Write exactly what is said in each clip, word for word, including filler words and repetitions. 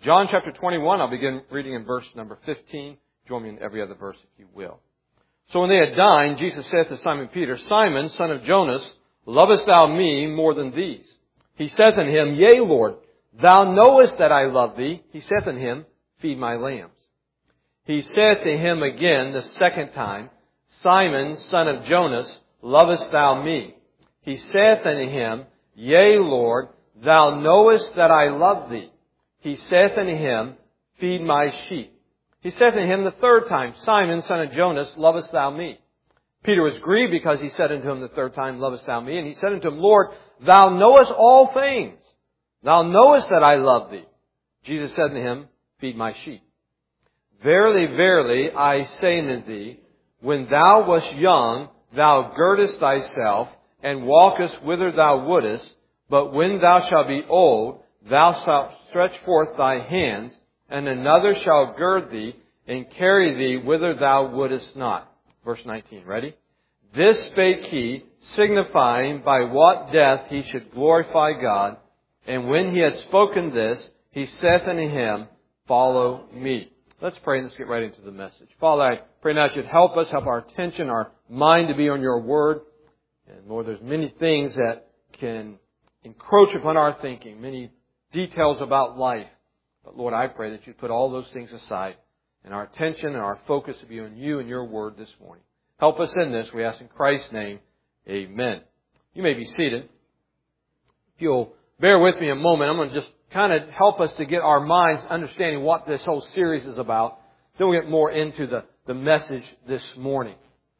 John chapter twenty-one, I'll begin reading in verse number fifteen. Join me in every other verse if you will. So when they had dined, Jesus said to Simon Peter, Simon, son of Jonas, lovest thou me more than these? He saith unto him, Yea, Lord, thou knowest that I love thee. He saith unto him, Feed my lambs. He saith to him again the second time, Simon, son of Jonas, lovest thou me? He saith unto him, Yea, Lord, thou knowest that I love thee. He saith unto him, Feed my sheep. He saith unto him the third time, Simon, son of Jonas, lovest thou me? Peter was grieved because he said unto him the third time, Lovest thou me? And he said unto him, Lord, thou knowest all things. Thou knowest that I love thee. Jesus said unto him, Feed my sheep. Verily, verily, I say unto thee, when thou wast young, thou girdest thyself, and walkest whither thou wouldest, but when thou shalt be old, thou shalt stretch forth thy hands, and another shall gird thee, and carry thee whither thou wouldest not. Verse nineteen, ready? This spake he, signifying by what death he should glorify God. And when he had spoken this, he saith unto him, Follow me. Let's pray and let's get right into the message. Father, I pray now that you'd help us, help our attention, our mind to be on your word. And Lord, there's many things that can encroach upon our thinking, many details about life. But Lord, I pray that you'd put all those things aside and our attention and our focus to be on you and your word this morning. Help us in this, we ask in Christ's name. Amen. You may be seated. If you'll bear with me a moment, I'm going to just kind of help us to get our minds understanding what this whole series is about. Then we'll get more into the, the message this morning.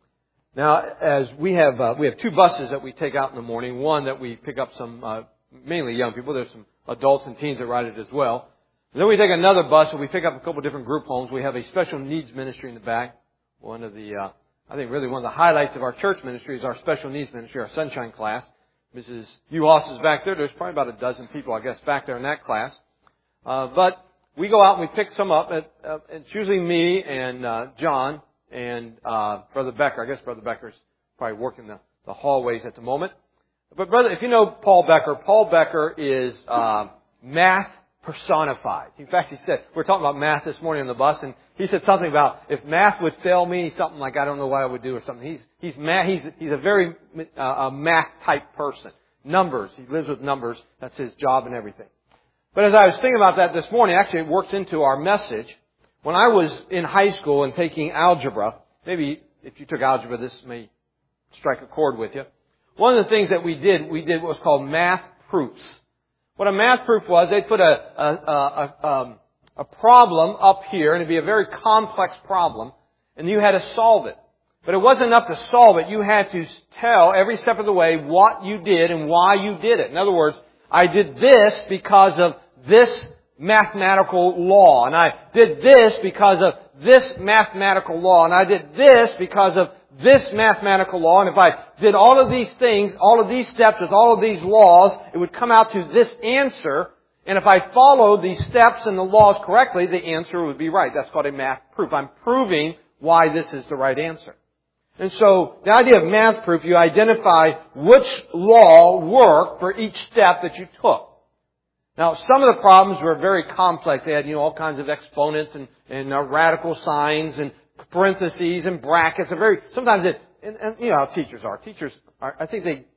Now, as we have uh, we have two buses that we take out in the morning. One that we pick up some, uh, mainly young people. There's some adults and teens that ride it as well. And then we take another bus and we pick up a couple of different group homes. We have a special needs ministry in the back. One of the, uh, I think really one of the highlights of our church ministry is our special needs ministry, our Sunshine class. Missus Uhas is back there. There's probably about a dozen people, I guess, back there in that class. Uh, but we go out and we pick some up. At, uh, it's usually me and uh, John and uh, Brother Becker. I guess Brother Becker's probably working the, the hallways at the moment. But brother, if you know Paul Becker, Paul Becker is uh, math personified. In fact, he said, we were talking about math this morning on the bus, and he said something about if math would fail me, something like I don't know what I would do or something. He's he's math. He's he's a very uh, a math type person. Numbers. He lives with numbers. That's his job and everything. But as I was thinking about that this morning, actually it works into our message. When I was in high school and taking algebra, maybe if you took algebra, this may strike a chord with you. One of the things that we did, we did what was called math proofs. What a math proof was, they'd put a, a, a, a, um, a problem up here, and it'd be a very complex problem, and you had to solve it. But it wasn't enough to solve it. You had to tell every step of the way what you did and why you did it. In other words, I did this because of this mathematical law, and I did this because of this mathematical law, and I did this because of this mathematical law, and if I did all of these things, all of these steps with all of these laws, it would come out to this answer, and if I followed these steps and the laws correctly, the answer would be right. That's called a math proof. I'm proving why this is the right answer. And so, the idea of math proof, you identify which law worked for each step that you took. Now, some of the problems were very complex. They had, you know, all kinds of exponents and, and uh, radical signs and parentheses and brackets. A very sometimes it, and, and you know how teachers are. Teachers are. I think they,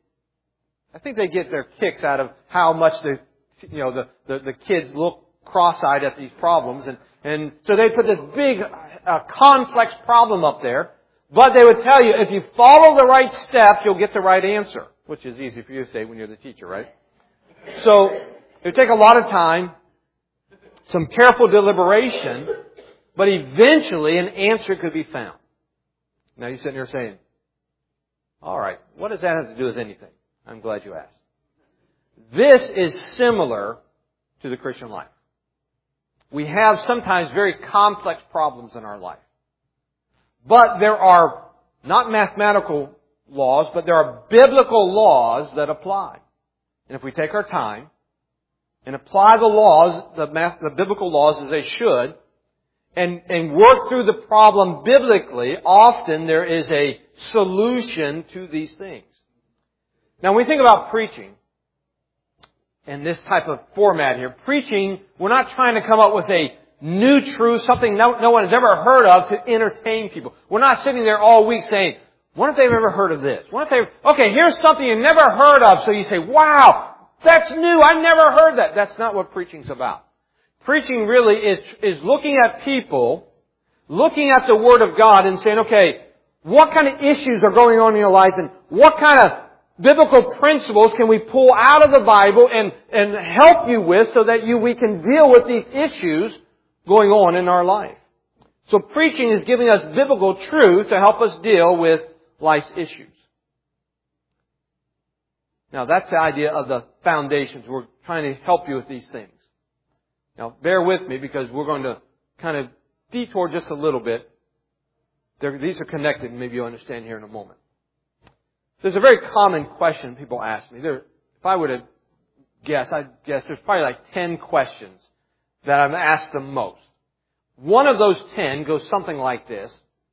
I think they get their kicks out of how much the, you know, the the, the kids look cross-eyed at these problems, and and so they put this big, uh, complex problem up there. But they would tell you if you follow the right steps, you'll get the right answer, which is easy for you to say when you're the teacher, right? So it would take a lot of time, some careful deliberation. But eventually an answer could be found. Now you're sitting here saying, all right, what does that have to do with anything? I'm glad you asked. This is similar to the Christian life. We have sometimes very complex problems in our life. But there are not mathematical laws, but there are biblical laws that apply. And if we take our time and apply the laws, the, math, the biblical laws as they should, And, and work through the problem biblically, often there is a solution to these things. Now, when we think about preaching, in this type of format here. Preaching, we're not trying to come up with a new truth, something no, no one has ever heard of to entertain people. We're not sitting there all week saying, what if they've ever heard of this? What if they, okay, here's something you never heard of. So you say, wow, that's new. I never heard that. That's not what preaching's about. Preaching really is, is looking at people, looking at the Word of God and saying, okay, what kind of issues are going on in your life and what kind of biblical principles can we pull out of the Bible and, and help you with so that you, we can deal with these issues going on in our life. So preaching is giving us biblical truth to help us deal with life's issues. Now that's the idea of the foundations. We're trying to help you with these things. Now bear with me because we're going to kind of detour just a little bit. They're, these are connected and maybe you'll understand here in a moment. There's a very common question people ask me. There, if I were to guess, I'd guess there's probably like ten questions that I've asked the most. One of those ten goes something like this.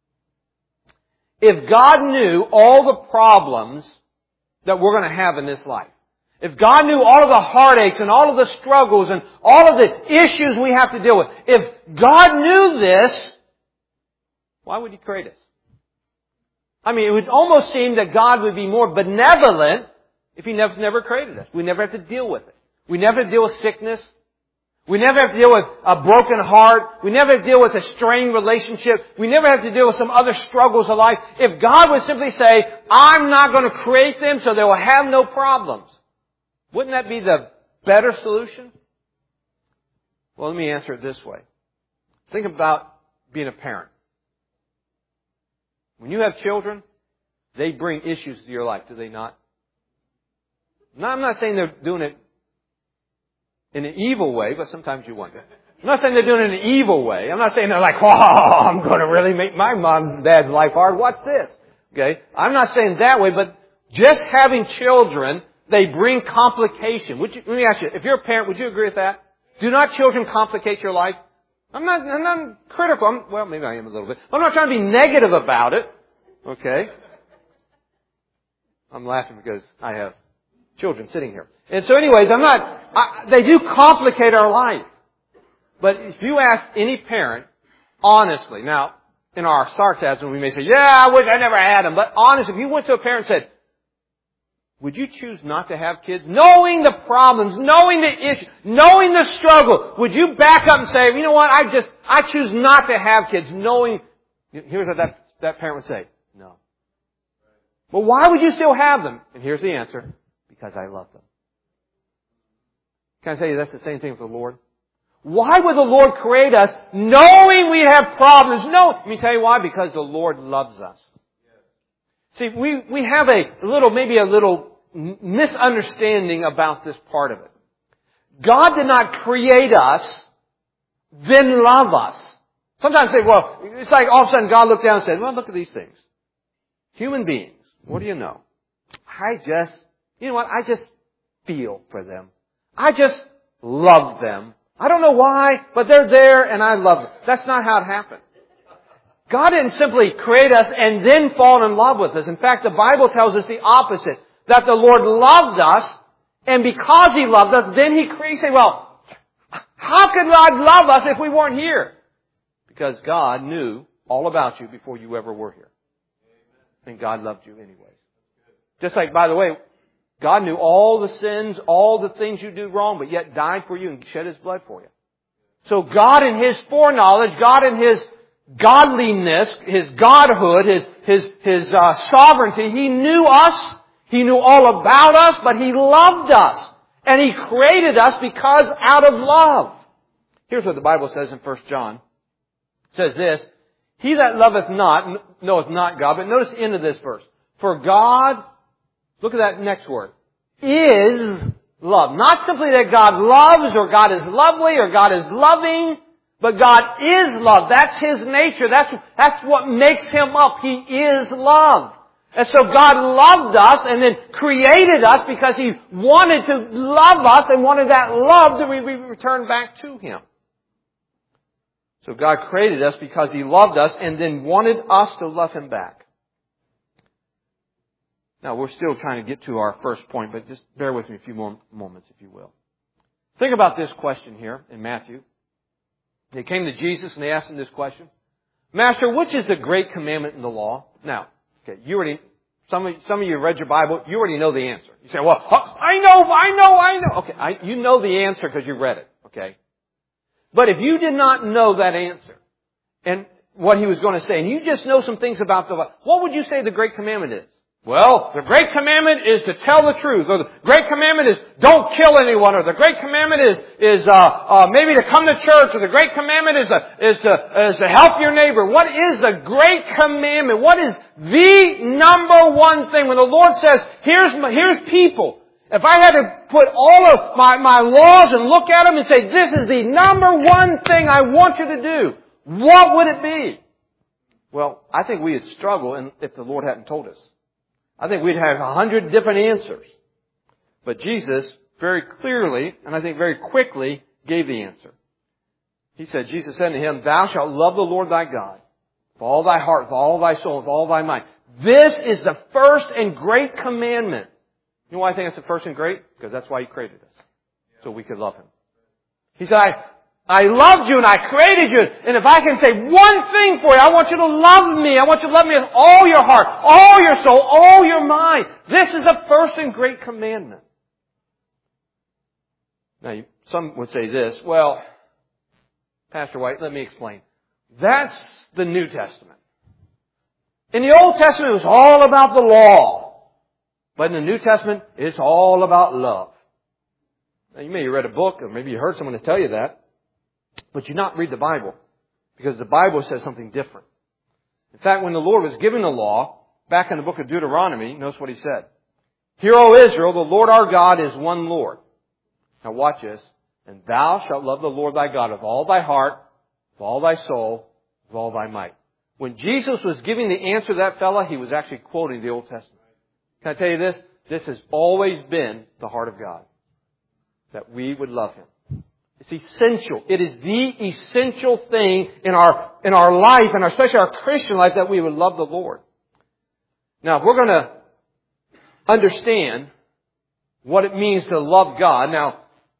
If God knew all the problems that we're going to have in this life, if God knew all of the heartaches and all of the struggles and all of the issues we have to deal with, if God knew this, why would He create us? I mean, it would almost seem that God would be more benevolent if He never, never created us. We never have to deal with it. We never have to deal with sickness. We never have to deal with a broken heart. We never have to deal with a strained relationship. We never have to deal with some other struggles of life. If God would simply say, I'm not going to create them so they will have no problems, wouldn't that be the better solution? Well, let me answer it this way. Think about being a parent. When you have children, they bring issues to your life, do they not? Now, I'm not saying they're doing it in an evil way, but sometimes you wonder. I'm not saying they're doing it in an evil way. I'm not saying they're like, oh, I'm going to really make my mom and dad's life hard. What's this? Okay? I'm not saying that way, but just having children, they bring complication. Would you, let me ask you, if you're a parent, would you agree with that? Do not children complicate your life? I'm not, I'm not critical. I'm, well, maybe I am a little bit. I'm not trying to be negative about it. Okay? I'm laughing because I have children sitting here. And so anyways, I'm not, I, they do complicate our life. But if you ask any parent, honestly, now, in our sarcasm we may say, yeah, I wish I never had them. But honestly, if you went to a parent and said, would you choose not to have kids? Knowing the problems, knowing the issue, knowing the struggle, would you back up and say, you know what, I just, I choose not to have kids, knowing, here's what that, that parent would say, no. Well, why would you still have them? And here's the answer, because I love them. Can I tell you that's the same thing with the Lord? Why would the Lord create us knowing we have problems? No, let me tell you why, because the Lord loves us. See, we, we have a little, maybe a little misunderstanding about this part of it. God did not create us, then love us. Sometimes say, well, it's like all of a sudden God looked down and said, well, look at these things. Human beings, what do you know? I just, you know what, I just feel for them. I just love them. I don't know why, but they're there and I love them. That's not how it happened. God didn't simply create us and then fall in love with us. In fact, the Bible tells us the opposite. That the Lord loved us, and because He loved us, then He created, say, well, how could God love us if we weren't here? Because God knew all about you before you ever were here. And God loved you anyways. Just like, by the way, God knew all the sins, all the things you do wrong, but yet died for you and shed His blood for you. So God in His foreknowledge, God in His godliness, His godhood, His, His, His uh, sovereignty, He knew us, He knew all about us, but He loved us. And He created us because out of love. Here's what the Bible says in First John. It says this, he that loveth not, knoweth not God, but notice the end of this verse. For God, look at that next word, is love. Not simply that God loves, or God is lovely, or God is loving, but God is love. That's His nature. That's, that's what makes Him up. He is love. And so God loved us and then created us because He wanted to love us and wanted that love to be returned back to Him. So God created us because He loved us and then wanted us to love Him back. Now we're still trying to get to our first point, but just bear with me a few more moments if you will. Think about this question here in Matthew. They came to Jesus and they asked him this question. Master, which is the great commandment in the law? Now, okay, you already, some of, some of you read your Bible, you already know the answer. You say, well, I know, I know, I know. Okay, I, you know the answer because you read it, okay? But if you did not know that answer, and what he was going to say, and you just know some things about the law, what would you say the great commandment is? Well, the great commandment is to tell the truth, or the great commandment is don't kill anyone, or the great commandment is is uh, uh maybe to come to church, or the great commandment is to, is to is to help your neighbor. What is the great commandment? What is the number one thing when the Lord says, "Here's my, here's people." If I had to put all of my my laws and look at them and say, "This is the number one thing I want you to do," what would it be? Well, I think we would struggle if the Lord hadn't told us. I think we'd have a hundred different answers. But Jesus very clearly, and I think very quickly, gave the answer. He said, Jesus said to him, "Thou shalt love the Lord thy God with all thy heart, with all thy soul, with all thy mind." This is the first and great commandment. You know why I think it's the first and great? Because that's why He created us. So we could love Him. He said, I, I loved you and I created you. And if I can say one thing for you, I want you to love me. I want you to love me with all your heart, all your soul, all your mind. This is the first and great commandment. Now, some would say this, well, Pastor White, let me explain. That's the New Testament. In the Old Testament, it was all about the law. But in the New Testament, it's all about love. Now, you may have read a book, or maybe you heard someone tell you that. But you not read the Bible, because the Bible says something different. In fact, when the Lord was giving the law, back in the book of Deuteronomy, notice what He said. "Hear, O Israel, the Lord our God is one Lord." Now watch this. "And thou shalt love the Lord thy God with all thy heart, with all thy soul, with all thy might." When Jesus was giving the answer to that fella, He was actually quoting the Old Testament. Can I tell you this? This has always been the heart of God. That we would love Him. It's essential. It is the essential thing in our, in our life, and especially our Christian life, that we would love the Lord. Now, if we're going to understand what it means to love God, now,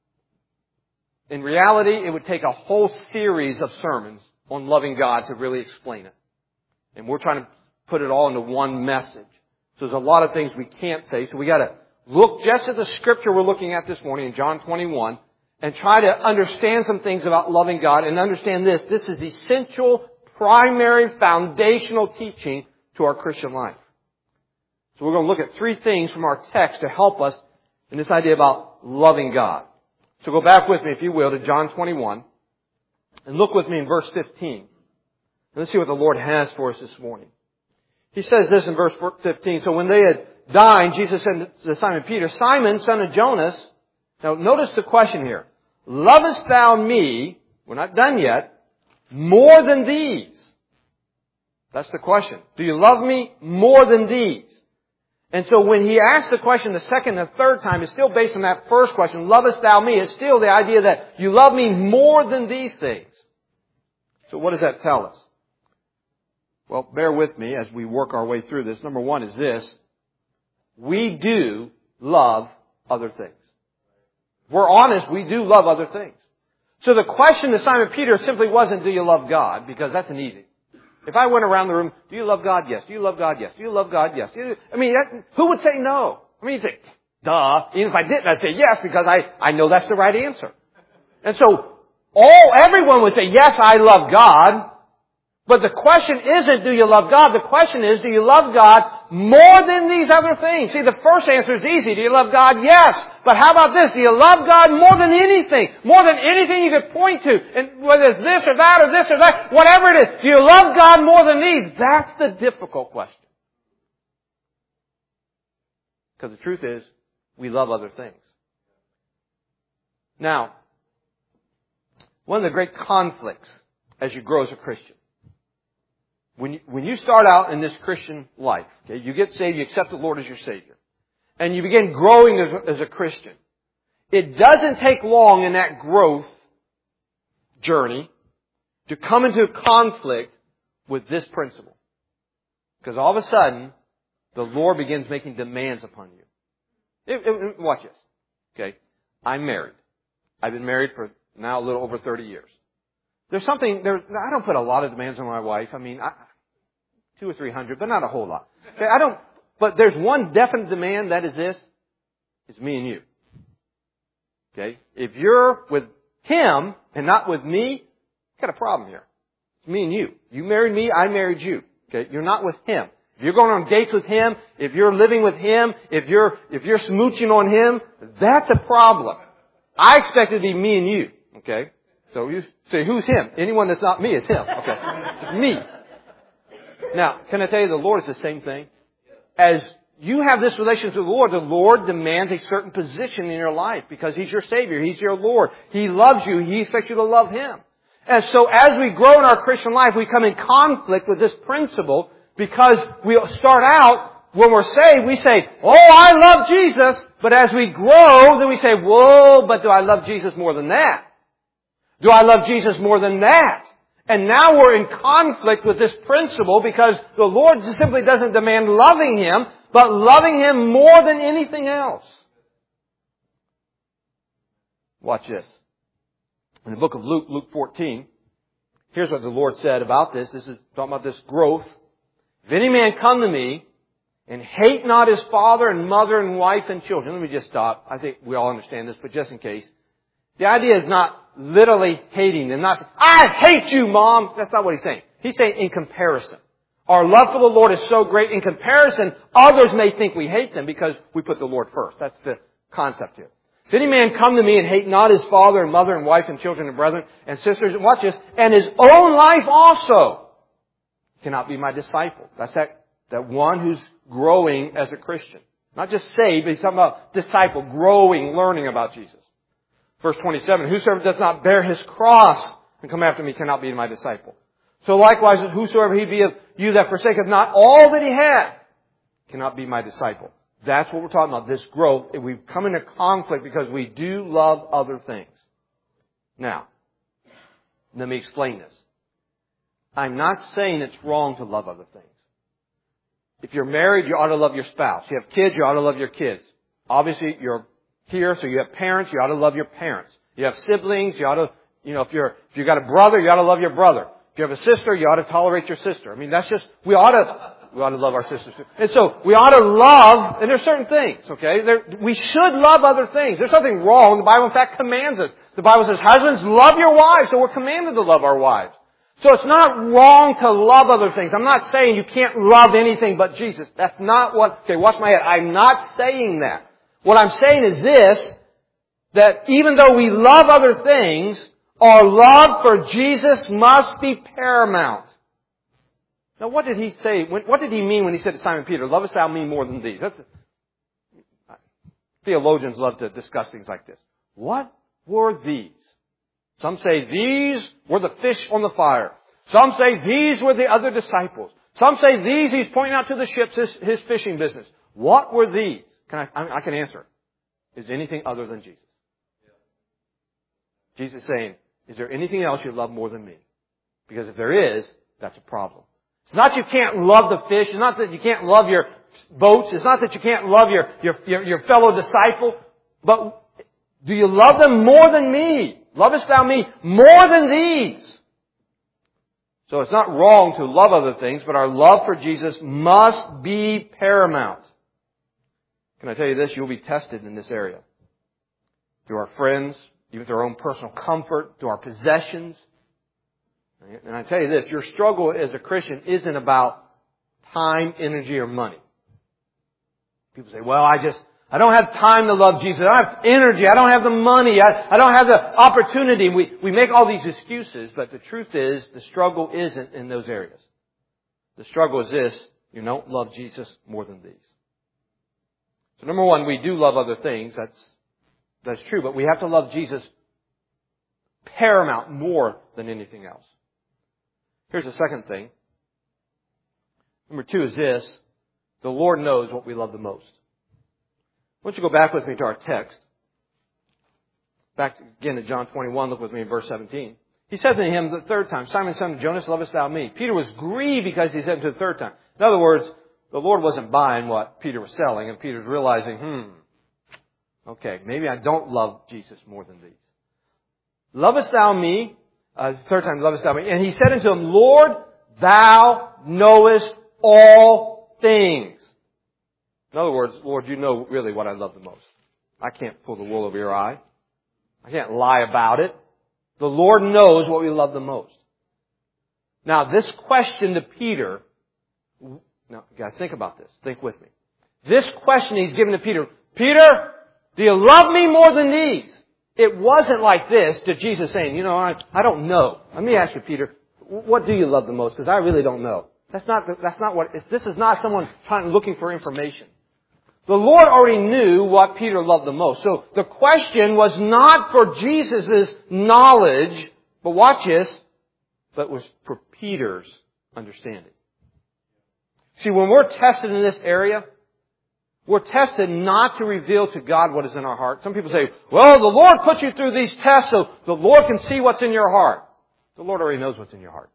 in reality, it would take a whole series of sermons on loving God to really explain it. And we're trying to put it all into one message. So there's a lot of things we can't say. So we got to look just at the scripture we're looking at this morning in John twenty-one. And try to understand some things about loving God, and understand this. This is essential, primary, foundational teaching to our Christian life. So we're going to look at three things from our text to help us in this idea about loving God. So go back with me, if you will, to John twenty-one. And look with me in verse fifteen. Let's see what the Lord has for us this morning. He says this in verse fifteen. "So when they had dined, Jesus said to Simon Peter, Simon, son of Jonas." Now notice the question here. "Lovest thou me," we're not done yet, "more than these?" That's the question. Do you love me more than these? And so when he asks the question the second and third time, it's still based on that first question, "Lovest thou me?" It's still the idea that you love me more than these things. So what does that tell us? Well, bear with me as we work our way through this. Number one is this. We do love other things. If we're honest, we do love other things. So the question to Simon Peter simply wasn't, do you love God? Because that's an easy. If I went around the room, do you love God? Yes. Do you love God? Yes. Do you love God? Yes. Do you, I mean, that, who would say no? I mean, you'd say, duh. Even if I didn't, I'd say yes, because I, I know that's the right answer. And so, all, everyone would say, yes, I love God. But the question isn't, do you love God? The question is, do you love God more than these other things? See, the first answer is easy. Do you love God? Yes. But how about this? Do you love God more than anything? More than anything you could point to. And whether it's this or that or this or that, whatever it is. Do you love God more than these? That's the difficult question. Because the truth is, we love other things. Now, one of the great conflicts as you grow as a Christian, When you, when you start out in this Christian life, okay, you get saved, you accept the Lord as your Savior, and you begin growing as a, as a Christian, it doesn't take long in that growth journey to come into conflict with this principle. Because all of a sudden, the Lord begins making demands upon you. It, it, watch this. Okay, I'm married. I've been married for now a little over thirty years. There's something, there, I don't put a lot of demands on my wife. I mean, I, two or three hundred, but not a whole lot. Okay, I don't, but there's one definite demand, that is this. It's me and you. Okay? If you're with him and not with me, you've got a problem here. It's me and you. You married me, I married you. Okay? You're not with him. If you're going on dates with him, if you're living with him, if you're, if you're smooching on him, that's a problem. I expect it to be me and you. Okay? So you say, who's him? Anyone that's not me is him. Okay. It's me. Now, can I tell you, the Lord is the same thing. As you have this relationship with the Lord, the Lord demands a certain position in your life because He's your Savior. He's your Lord. He loves you. He expects you to love Him. And so as we grow in our Christian life, we come in conflict with this principle because we start out, when we're saved, we say, oh, I love Jesus. But as we grow, then we say, whoa, but do I love Jesus more than that? Do I love Jesus more than that? And now we're in conflict with this principle because the Lord simply doesn't demand loving Him, but loving Him more than anything else. Watch this. In the book of Luke, Luke fourteen, here's what the Lord said about this. This is talking about this growth. If any man come to me and hate not his father and mother and wife and children. Let me just stop. I think we all understand this, but just in case. The idea is not literally hating them. Not, I hate you, Mom. That's not what he's saying. He's saying in comparison. Our love for the Lord is so great. In comparison, others may think we hate them because we put the Lord first. That's the concept here. If any man come to me and hate not his father and mother and wife and children and brethren and sisters, and watch this, and his own life also, cannot be my disciple. That's that, that one who's growing as a Christian. Not just saved, but he's talking about disciple, growing, learning about Jesus. Verse twenty-seven, whosoever does not bear his cross and come after me cannot be my disciple. So likewise, whosoever he be of you that forsaketh not all that he had cannot be my disciple. That's what we're talking about, this growth. We've come into conflict because we do love other things. Now, let me explain this. I'm not saying it's wrong to love other things. If you're married, you ought to love your spouse. You have kids, you ought to love your kids. Obviously, you're here, so you have parents, you ought to love your parents. You have siblings, you ought to, you know, if you're, if you got a brother, you ought to love your brother. If you have a sister, you ought to tolerate your sister. I mean, that's just, we ought to, we ought to love our sisters. And so, we ought to love, and there's certain things, okay? There, we should love other things. There's nothing wrong. The Bible, in fact, commands us. The Bible says, husbands, love your wives, so we're commanded to love our wives. So it's not wrong to love other things. I'm not saying you can't love anything but Jesus. That's not what, okay, watch my head. I'm not saying that. What I'm saying is this, that even though we love other things, our love for Jesus must be paramount. Now what did he say, what did he mean when he said to Simon Peter, lovest thou me more than these? That's, theologians love to discuss things like this. What were these? Some say these were the fish on the fire. Some say these were the other disciples. Some say these, he's pointing out to the ships, his, his fishing business. What were these? Can I, I can answer. Is anything other than Jesus? Jesus is saying, is there anything else you love more than me? Because if there is, that's a problem. It's not that you can't love the fish. It's not that you can't love your boats. It's not that you can't love your, your, your, your fellow disciple. But do you love them more than me? Lovest thou me more than these? So it's not wrong to love other things, but our love for Jesus must be paramount. Can I tell you this? You'll be tested in this area. Through our friends, even through our own personal comfort, through our possessions. And I tell you this, your struggle as a Christian isn't about time, energy, or money. People say, well, I just, I don't have time to love Jesus. I don't have energy. I don't have the money. I, I don't have the opportunity. We, we make all these excuses, but the truth is, the struggle isn't in those areas. The struggle is this, you don't love Jesus more than these. So number one, we do love other things. That's, that's true, but we have to love Jesus paramount more than anything else. Here's the second thing. Number two is this. The Lord knows what we love the most. Why don't you go back with me to our text. Back again to John twenty-one. Look with me in verse seventeen. He said to him the third time, Simon, son of Jonas, lovest thou me? Peter was grieved because he said to the third time. In other words, the Lord wasn't buying what Peter was selling, and Peter's realizing, hmm, okay, maybe I don't love Jesus more than these. lovest thou me? Uh, third time, lovest thou me? And he said unto him, Lord, thou knowest all things. In other words, Lord, you know really what I love the most. I can't pull the wool over your eye. I can't lie about it. The Lord knows what we love the most. Now, this question to Peter, now, you gotta think about this. Think with me. This question he's given to Peter, Peter, do you love me more than these? It wasn't like this to Jesus saying, you know, I, I don't know. Let me ask you, Peter, what do you love the most? Because I really don't know. That's not, that's not what, this is not someone trying, looking for information. The Lord already knew what Peter loved the most. So the question was not for Jesus' knowledge, but watch this, but was for Peter's understanding. See, when we're tested in this area, we're tested not to reveal to God what is in our heart. Some people say, well, the Lord put you through these tests so the Lord can see what's in your heart. The Lord already knows what's in your heart.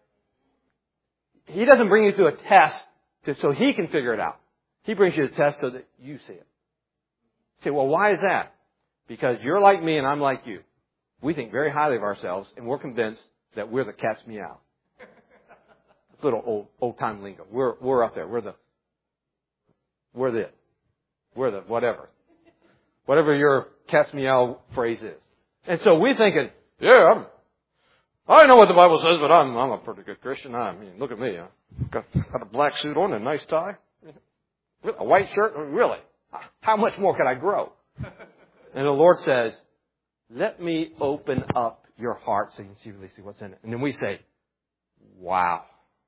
He doesn't bring you through a test to, so He can figure it out. He brings you to a test so that you see it. You say, well, why is that? Because you're like me and I'm like you. We think very highly of ourselves and we're convinced that we're the cat's meow. It's a little old, old time lingo. We're, we're up there. We're the, we're the, we're the whatever. Whatever your cat's meow phrase is. And so we're thinking, yeah, I'm, I know what the Bible says, but I'm, I'm a pretty good Christian. I mean, look at me. I've got, got a black suit on and a nice tie. A white shirt? Really? How much more can I grow? And the Lord says, let me open up your heart so you can see, really see what's in it. And then we say, wow.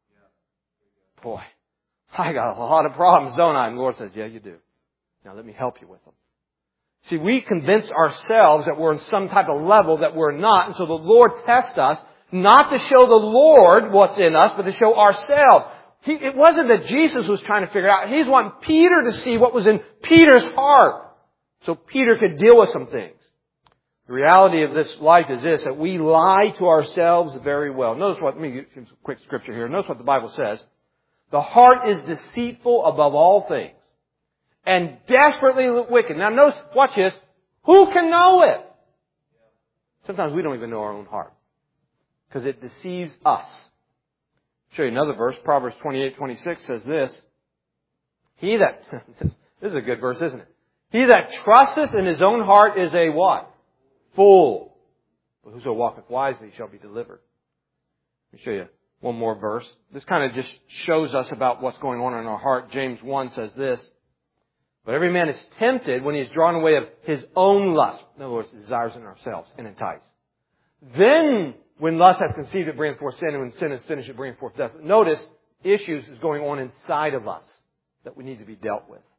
Boy, I got a lot of problems, don't I? And the Lord says, yeah, you do. Now let me help you with them. See, we convince ourselves that we're in some type of level that we're not. And so the Lord tests us not to show the Lord what's in us, but to show ourselves. He, it wasn't that Jesus was trying to figure out. He's wanting Peter to see what was in Peter's heart so Peter could deal with some things. The reality of this life is this, that we lie to ourselves very well. Notice what, let me give you some quick scripture here. Notice what the Bible says. The heart is deceitful above all things and desperately wicked. Now notice, watch this. Who can know it? Sometimes we don't even know our own heart because it deceives us. I'll show you another verse. Proverbs twenty-eight twenty-six says this. He that, this is a good verse, isn't it? He that trusteth in his own heart is a what? Fool. But whoso walketh wisely shall be delivered. Let me show you one more verse. This kind of just shows us about what's going on in our heart. James one says this. But every man is tempted when he is drawn away of his own lust. In other words, desires in ourselves and enticed. Then, when lust has conceived, it brings forth sin, and when sin is finished, it brings forth death. Notice, issues is going on inside of us that we need to be dealt with.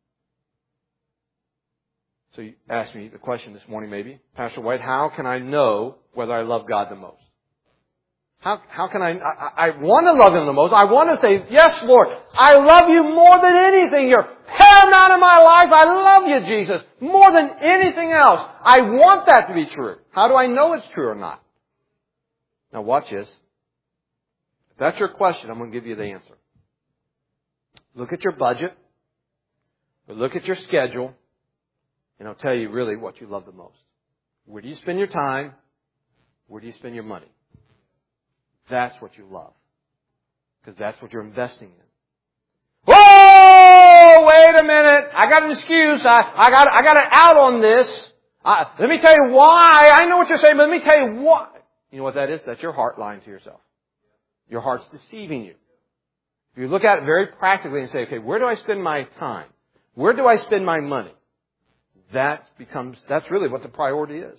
So you asked me the question this morning maybe, Pastor White, how can I know whether I love God the most? How, how can I, I, I want to love Him the most. I want to say, yes, Lord, I love you more than anything. You're paramount in my life. I love you, Jesus, more than anything else. I want that to be true. How do I know it's true or not? Now watch this. If that's your question, I'm going to give you the answer. Look at your budget, or look at your schedule, and I'll tell you really what you love the most. Where do you spend your time? Where do you spend your money? That's what you love. Because that's what you're investing in. Whoa! Wait a minute. I got an excuse. I, I got, I got an out on this. I, let me tell you why. I know what you're saying, but let me tell you why. You know what that is? That's your heart lying to yourself. Your heart's deceiving you. If you look at it very practically and say, okay, where do I spend my time? Where do I spend my money? That becomes, that's really what the priority is.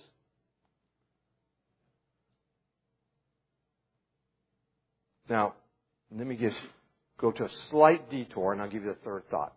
Now, let me just go to a slight detour and I'll give you the third thought.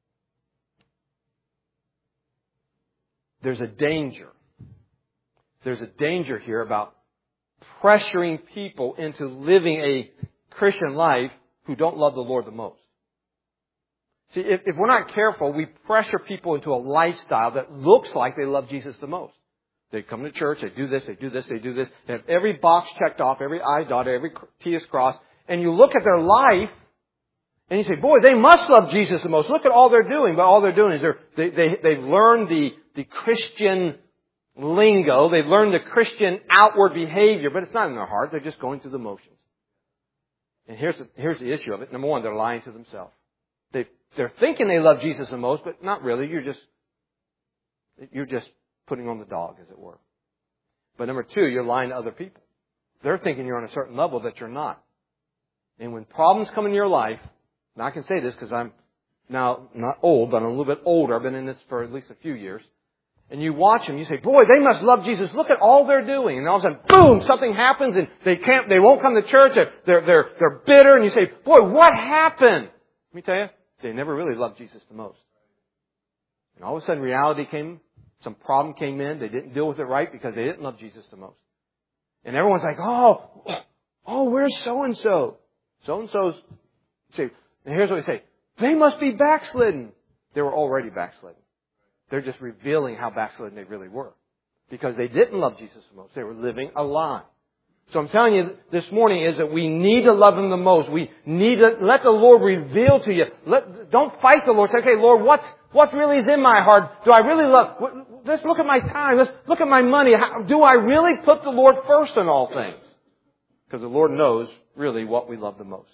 There's a danger. There's a danger here about pressuring people into living a Christian life who don't love the Lord the most. See, if, if we're not careful, we pressure people into a lifestyle that looks like they love Jesus the most. They come to church, they do this, they do this, they do this. They have every box checked off, every I dotted, every T is crossed. And you look at their life, and you say, boy, they must love Jesus the most. Look at all they're doing. But all they're doing is they're, they, they, they've learned the, the Christian lingo. They've learned the Christian outward behavior, but it's not in their heart. They're just going through the motions. And here's the, here's the issue of it. Number one, they're lying to themselves. They, they're thinking they love Jesus the most, but not really. You're just, you're just putting on the dog, as it were. But number two, you're lying to other people. They're thinking you're on a certain level that you're not. And when problems come in your life, and I can say this because I'm now not old, but I'm a little bit older. I've been in this for at least a few years. And you watch them, you say, boy, they must love Jesus. Look at all they're doing. And all of a sudden, boom, something happens and they can't, they won't come to church. They're, they're, they're, they're bitter. And you say, boy, what happened? Let me tell you, they never really loved Jesus the most. And all of a sudden reality came, some problem came in. They didn't deal with it right because they didn't love Jesus the most. And everyone's like, oh, oh, where's so-and-so? So-and-so's, say, and here's what we say. They must be backslidden. They were already backslidden. They're just revealing how backslidden they really were. Because they didn't love Jesus the most. They were living a lie. So I'm telling you this morning is that we need to love Him the most. We need to let the Lord reveal to you. Let, don't fight the Lord. Say, okay, Lord, what, what really is in my heart? Do I really love, let's look at my time. Let's look at my money. How, do I really put the Lord first in all things? Because the Lord knows really what we love the most.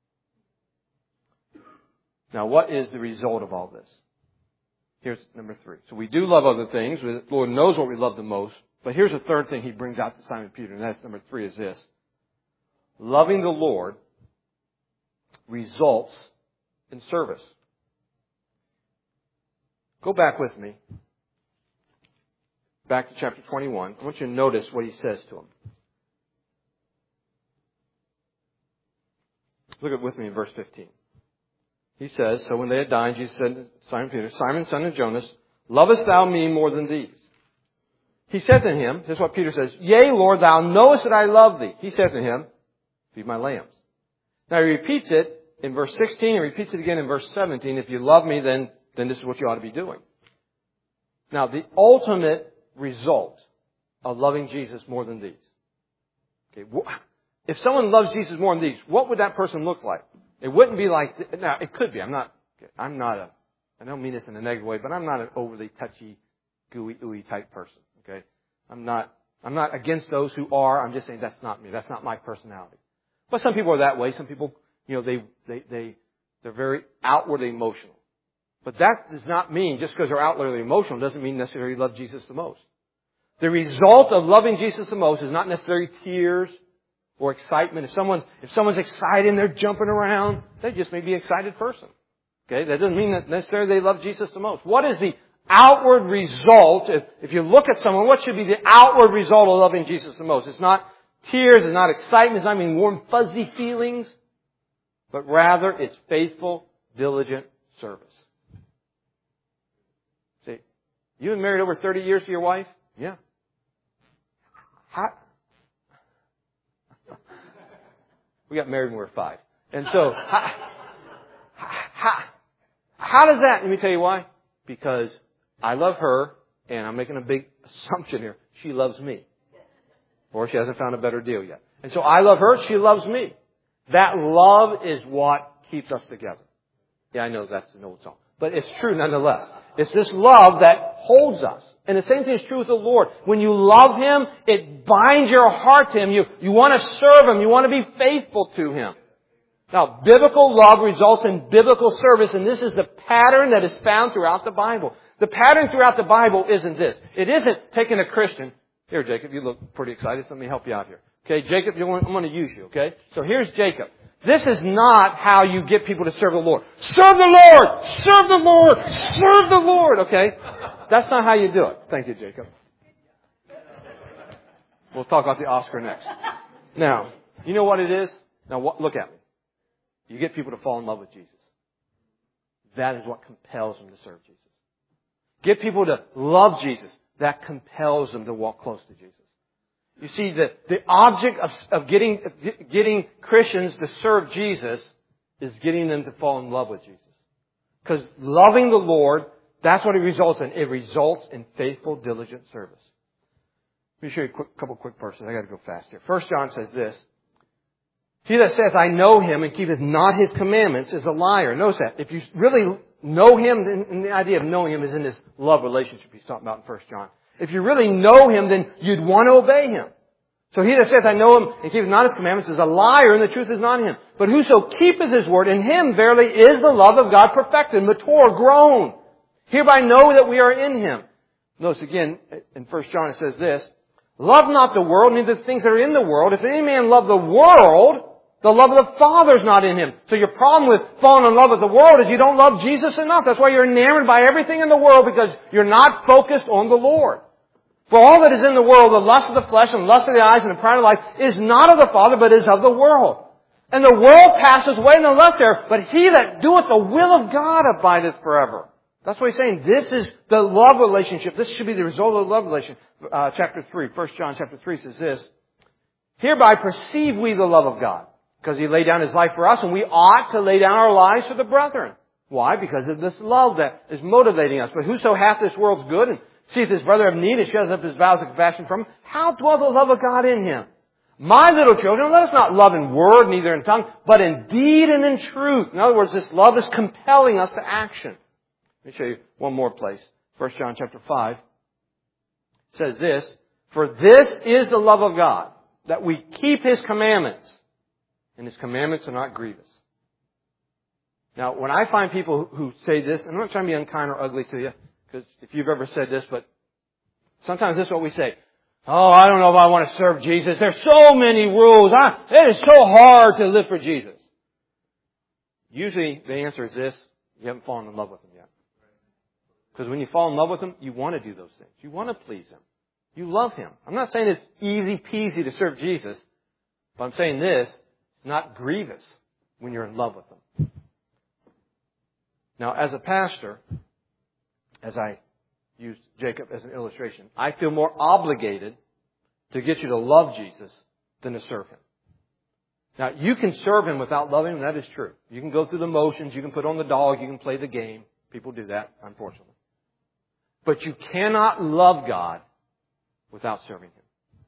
Now, what is the result of all this? Here's number three. So we do love other things. The Lord knows what we love the most. But here's the third thing He brings out to Simon Peter, and that's number three is this. Loving the Lord results in service. Go back with me. Back to chapter twenty-one. I want you to notice what He says to him. Look at with me in verse fifteen. He says, so when they had dined, Jesus said to Simon Peter, Simon, son of Jonas, lovest thou me more than these? He said to him, this is what Peter says, yea, Lord, thou knowest that I love thee. He said to him, feed my lambs. Now he repeats it in verse sixteen, and repeats it again in verse seventeen. If you love me, then, then this is what you ought to be doing. Now, the ultimate result of loving Jesus more than these. Okay, if someone loves Jesus more than these, what would that person look like? It wouldn't be like, now it could be. I'm not, I'm not a, I don't mean this in a negative way, but I'm not an overly touchy, gooey, ooey type person. Okay? I'm not, I'm not against those who are. I'm just saying that's not me. That's not my personality. But some people are that way. Some people, you know, they, they, they, they're very outwardly emotional. But that does not mean, just because they're outwardly emotional, doesn't mean necessarily love Jesus the most. The result of loving Jesus the most is not necessarily tears or excitement. If someone's, if someone's excited and they're jumping around, they just may be an excited person. Okay? That doesn't mean that necessarily they love Jesus the most. What is the outward result? If, if you look at someone, what should be the outward result of loving Jesus the most? It's not tears, it's not excitement, it's not even warm, fuzzy feelings, but rather it's faithful, diligent service. See, you've been married over thirty years to your wife? Yeah. How, we got married when we were five. And so, how, how, how does that, let me tell you why. Because I love her, and I'm making a big assumption here. She loves me. Or she hasn't found a better deal yet. And so I love her, she loves me. That love is what keeps us together. Yeah, I know that's an old song. But it's true nonetheless. It's this love that holds us. And the same thing is true with the Lord. When you love Him, it binds your heart to Him. You, you want to serve Him. You want to be faithful to Him. Now, biblical love results in biblical service, and this is the pattern that is found throughout the Bible. The pattern throughout the Bible isn't this. It isn't taking a Christian. Here, Jacob, you look pretty excited, so let me help you out here. Okay, Jacob, you want, I'm going to use you, okay? So here's Jacob. This is not how you get people to serve the Lord. Serve the Lord! Serve the Lord! Serve the Lord! Okay? That's not how you do it. Thank you, Jacob. We'll talk about the Oscar next. Now, you know what it is? Now, what, look at me. You get people to fall in love with Jesus. That is what compels them to serve Jesus. Get people to love Jesus. That compels them to walk close to Jesus. You see, the, the object of, of getting, getting Christians to serve Jesus is getting them to fall in love with Jesus. Because loving the Lord, that's what it results in. It results in faithful, diligent service. Let me show you a quick, couple quick verses. I got to go fast here. First John says this. He that saith, I know Him and keepeth not His commandments is a liar. Notice that. If you really know Him, then the idea of knowing Him is in this love relationship he's talking about in First John. If you really know Him, then you'd want to obey Him. So he that saith, I know Him, and keepeth not His commandments, is a liar, and the truth is not in him. But whoso keepeth His word, in him verily is the love of God perfected, mature, grown. Hereby know that we are in Him. Notice again, in First John it says this, love not the world, neither the things that are in the world. If any man love the world, the love of the Father is not in him. So your problem with falling in love with the world is you don't love Jesus enough. That's why you're enamored by everything in the world, because you're not focused on the Lord. For all that is in the world, the lust of the flesh and the lust of the eyes and the pride of life, is not of the Father, but is of the world. And the world passes away and the lust thereof, but he that doeth the will of God abideth forever. That's what he's saying. This is the love relationship. This should be the result of the love relationship. Uh, chapter three, First John chapter three says this, hereby perceive we the love of God, because He laid down His life for us, and we ought to lay down our lives for the brethren. Why? Because of this love that is motivating us. But whoso hath this world's good, and seeth his brother have need, and shutteth up his vows of compassion from him, how dwell the love of God in him? My little children, let us not love in word, neither in tongue, but in deed and in truth. In other words, this love is compelling us to action. Let me show you one more place. First John chapter five says this, for this is the love of God, that we keep His commandments, and His commandments are not grievous. Now, when I find people who say this, and I'm not trying to be unkind or ugly to you, because if you've ever said this, but sometimes this is what we say. Oh, I don't know if I want to serve Jesus. There's so many rules. I, it is so hard to live for Jesus. Usually the answer is this, you haven't fallen in love with Him yet. Because when you fall in love with Him, you want to do those things. You want to please Him. You love Him. I'm not saying it's easy peasy to serve Jesus, but I'm saying this, it's not grievous when you're in love with Him. Now, as a pastor, as I used Jacob as an illustration, I feel more obligated to get you to love Jesus than to serve Him. Now, you can serve Him without loving Him. That is true. You can go through the motions. You can put on the dog. You can play the game. People do that, unfortunately. But you cannot love God without serving Him.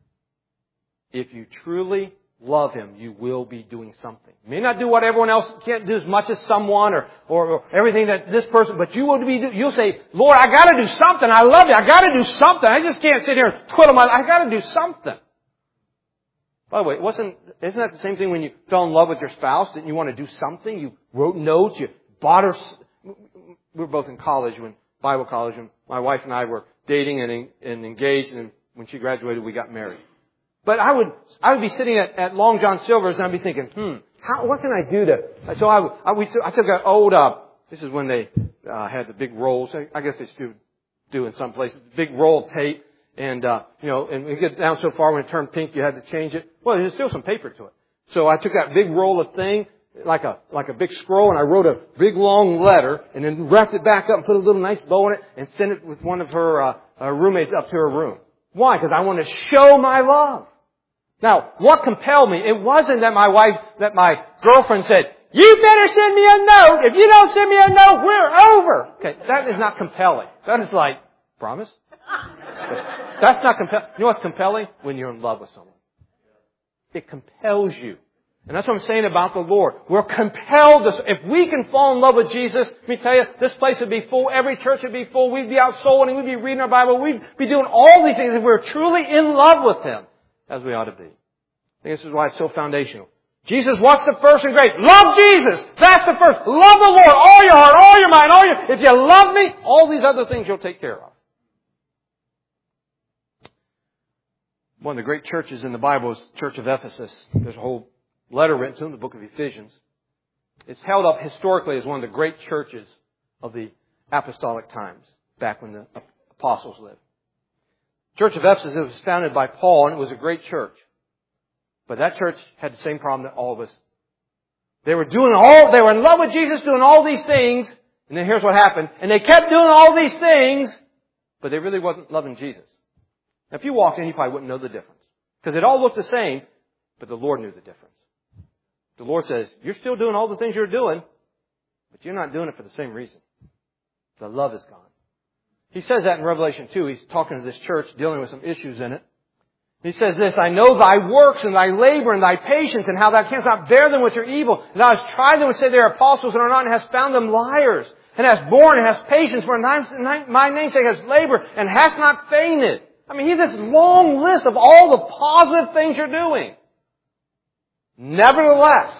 If you truly love Him, you will be doing something. You may not do what everyone else can't do as much as someone or, or, or everything that this person, but you will be, you'll say, Lord, I gotta do something. I love you. I gotta do something. I just can't sit here and twiddle my, I gotta do something. By the way, wasn't, isn't that the same thing when you fell in love with your spouse? Didn't you want to do something? You wrote notes, you bought her, we were both in college, when Bible college, and my wife and I were dating and, and engaged, and when she graduated, we got married. But I would, I would be sitting at, at Long John Silver's and I'd be thinking, hmm, how, what can I do to, so I, I, we, I took an old, uh, this is when they, uh, had the big rolls. I, I guess they still do in some places, big roll of tape. And, uh, you know, and it gets down so far when it turned pink, you had to change it. Well, there's still some paper to it. So I took that big roll of thing, like a, like a big scroll, and I wrote a big long letter, and then wrapped it back up and put a little nice bow on it, and sent it with one of her, uh, uh roommates up to her room. Why? Because I want to show my love. Now, what compelled me? It wasn't that my wife, that my girlfriend said, you better send me a note. If you don't send me a note, we're over. Okay, that is not compelling. That is like, promise? That's not compelling. You know what's compelling? When you're in love with someone. It compels you. And that's what I'm saying about the Lord. We're compelled to, if we can fall in love with Jesus, let me tell you, this place would be full, every church would be full, we'd be out soul winning, we'd be reading our Bible, we'd be doing all these things if we're truly in love with Him, as we ought to be. I think this is why it's so foundational. Jesus, what's the first and great? Love Jesus! That's the first. Love the Lord, all your heart, all your mind, all your, if you love me, all these other things you'll take care of. One of the great churches in the Bible is the Church of Ephesus. There's a whole letter written to them, the book of Ephesians. It's held up historically as one of the great churches of the apostolic times, back when the apostles lived. Church of Ephesus was founded by Paul, and it was a great church. But that church had the same problem that all of us. They were doing all, they were in love with Jesus, doing all these things, and then here's what happened. And they kept doing all these things, but they really wasn't loving Jesus. Now, if you walked in, you probably wouldn't know the difference. Because it all looked the same, but the Lord knew the difference. The Lord says, you're still doing all the things you're doing, but you're not doing it for the same reason. The love is gone. He says that in Revelation two. He's talking to this church, dealing with some issues in it. He says this, I know thy works and thy labor and thy patience, and how thou canst not bear them which are evil. And thou hast tried them which say they are apostles and are not, and hast found them liars. And hast borne and hast patience for my name's sake hast labored and hast not fainted. I mean, he has this long list of all the positive things you're doing. Nevertheless,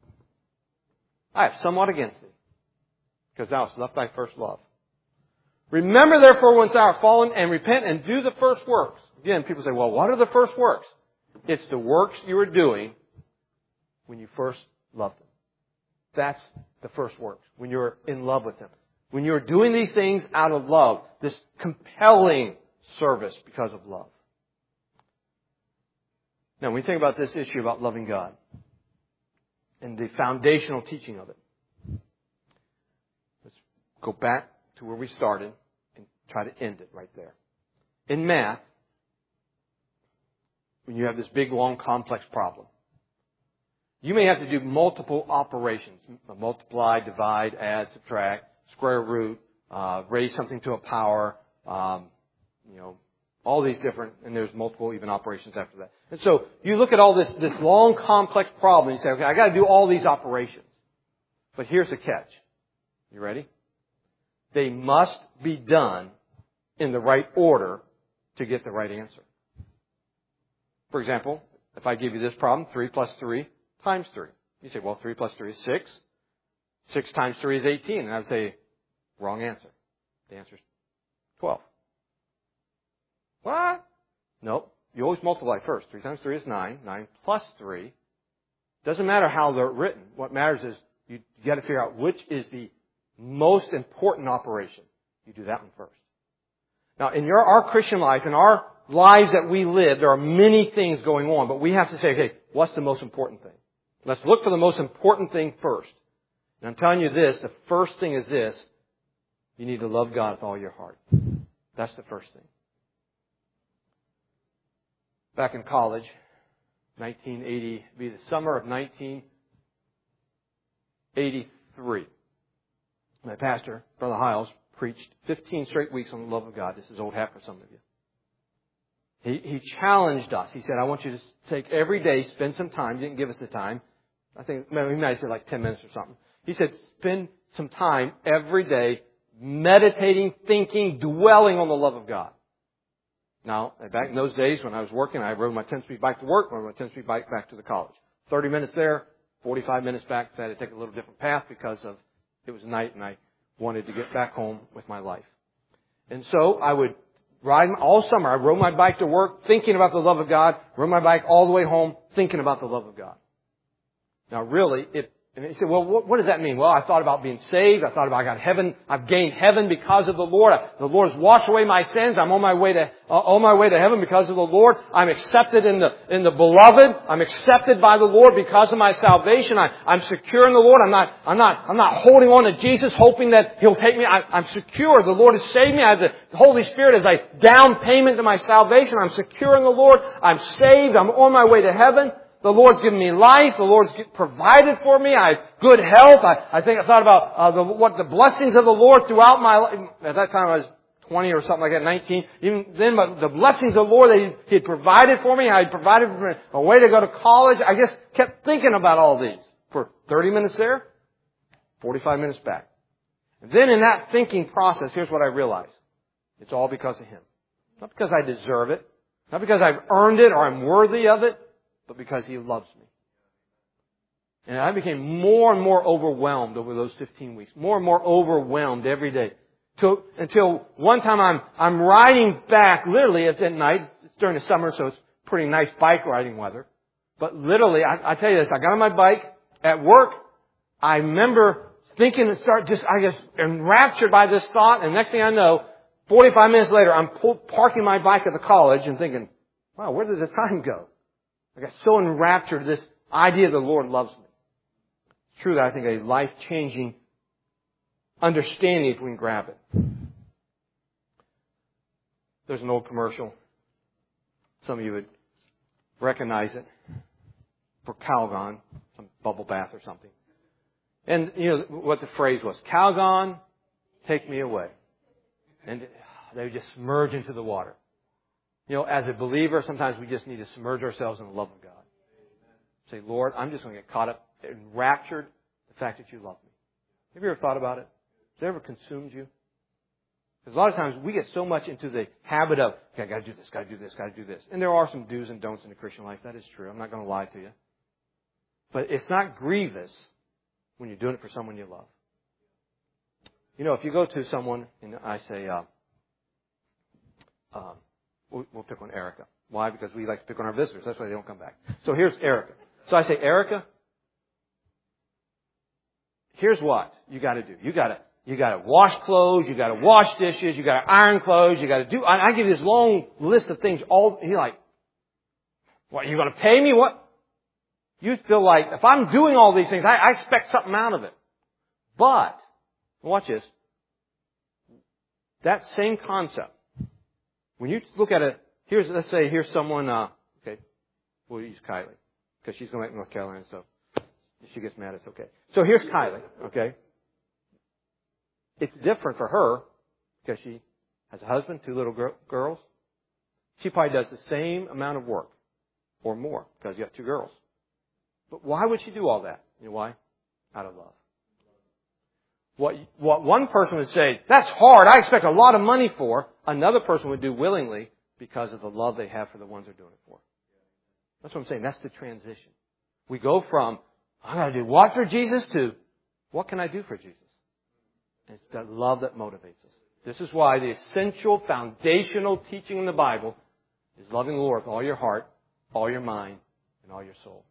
I have somewhat against thee, because thou hast left thy first love. Remember therefore whence thou art fallen, and repent and do the first works. Again, people say, well, what are the first works? It's the works you were doing when you first loved Him. That's the first works, when you're in love with Him. When you're doing these things out of love, this compelling service because of love. Now, when we think about this issue about loving God and the foundational teaching of it, let's go back to where we started and try to end it right there. In math, when you have this big, long, complex problem, you may have to do multiple operations. Multiply, divide, add, subtract, square root, uh, raise something to a power, um, you know, all these different, and there's multiple even operations after that. And so you look at all this, this long, complex problem and you say, okay, I got to do all these operations. But here's the catch. You ready? They must be done in the right order to get the right answer. For example, if I give you this problem, three plus three times three. You say, well, three plus three is six. six times three is eighteen. And I would say, wrong answer. The answer is twelve. What? Nope. You always multiply first. three times three is nine. nine plus three. Doesn't matter how they're written. What matters is you, you got to figure out which is the most important operation. You do that one first. Now, in your, our Christian life, in our lives that we live, there are many things going on, but we have to say, okay, what's the most important thing? Let's look for the most important thing first. And I'm telling you this, the first thing is this. You need to love God with all your heart. That's the first thing. Back in college, nineteen eighty, be the summer of nineteen eighty-three. My pastor, Brother Hiles, preached fifteen straight weeks on the love of God. This is old hat for some of you. He, he challenged us. He said, I want you to take every day, spend some time. He didn't give us the time. I think he might have said like ten minutes or something. He said, spend some time every day meditating, thinking, dwelling on the love of God. Now, back in those days when I was working, I rode my ten-speed bike to work, rode my ten-speed bike back to the college. thirty minutes there, forty-five minutes back. So I had to take a little different path because of it was night and I wanted to get back home with my life. And so I would ride all summer. I rode my bike to work thinking about the love of God, rode my bike all the way home thinking about the love of God. Now, really, it And he said, well, what, what does that mean? Well, I thought about being saved. I thought about I got heaven. I've gained heaven because of the Lord. I, the Lord has washed away my sins. I'm on my way to uh, on my way to heaven because of the Lord. I'm accepted in the in the beloved. I'm accepted by the Lord because of my salvation. I, I'm secure in the Lord. I'm not I'm not I'm not holding on to Jesus, hoping that He'll take me. I, I'm secure. The Lord has saved me. I have the Holy Spirit as a down payment to my salvation. I'm secure in the Lord. I'm saved. I'm on my way to heaven. The Lord's given me life. The Lord's provided for me. I have good health. I, I think I thought about uh, the, what the blessings of the Lord throughout my life. At that time I was twenty or something like that, nineteen. Even then, but the blessings of the Lord that He, he had provided for me. I had provided for me a way to go to college. I just kept thinking about all these for thirty minutes there, forty-five minutes back. And then in that thinking process, here's what I realized. It's all because of Him. Not because I deserve it. Not because I've earned it or I'm worthy of it. But because He loves me. And I became more and more overwhelmed over those fifteen weeks. More and more overwhelmed every day. Till, until one time I'm, I'm riding back, literally it's at night, it's during the summer, so it's pretty nice bike riding weather. But literally, I, I tell you this, I got on my bike at work, I remember thinking and start just, I guess, enraptured by this thought, and next thing I know, forty-five minutes later, I'm pull, parking my bike at the college and thinking, wow, where did the time go? I got so enraptured with this idea the Lord loves me. It's true that I think a life-changing understanding if we can grab it. There's an old commercial. Some of you would recognize it for Calgon, some bubble bath or something. And you know what the phrase was, Calgon, take me away. And they would just submerge into the water. You know, as a believer, sometimes we just need to submerge ourselves in the love of God. Say, Lord, I'm just going to get caught up, enraptured, the fact that you love me. Have you ever thought about it? Has it ever consumed you? Because a lot of times we get so much into the habit of, okay, I got to do this, got to do this, got to do this. And there are some do's and don'ts in the Christian life. That is true. I'm not going to lie to you. But it's not grievous when you're doing it for someone you love. You know, if you go to someone and I say, uh, um, we'll, we'll pick on Erica. Why? Because we like to pick on our visitors. That's why they don't come back. So here's Erica. So I say, Erica, here's what you got to do. You got to you got to wash clothes. You got to wash dishes. You got to iron clothes. You got to do. I, I give you this long list of things. All you're like, what? You going to pay me? What? You feel like if I'm doing all these things, I, I expect something out of it. But watch this. That same concept. When you look at it, here's let's say here's someone. Uh, okay, we'll use Kylie because she's going to North Carolina, so if she gets mad, it's okay. So here's Kylie. Okay. It's different for her because she has a husband, two little gr- girls. She probably does the same amount of work or more because you have two girls. But why would she do all that? You know why? Out of love. What, what one person would say, that's hard, I expect a lot of money for, another person would do willingly because of the love they have for the ones they're doing it for. That's what I'm saying. That's the transition. We go from, I got to do what for Jesus to, what can I do for Jesus? It's that love that motivates us. This is why the essential foundational teaching in the Bible is loving the Lord with all your heart, all your mind, and all your soul.